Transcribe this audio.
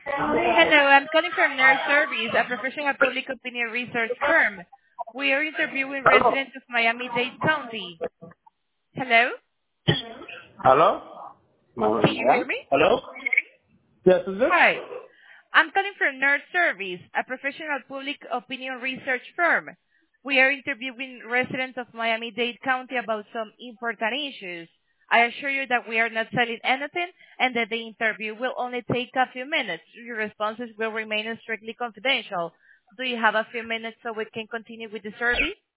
Hello, I'm calling from Nurse Service, a professional public opinion research firm. We are interviewing residents of Miami-Dade County. Hello? Hello? Can you hear me? Hello? Yes, is this? Hi. I'm calling from Nurse Service, a professional public opinion research firm. We are interviewing residents of Miami-Dade County about some important issues. I assure you that we are not selling anything and that the interview will only take a few minutes. Your responses will remain strictly confidential. Do you have a few minutes so we can continue with the survey?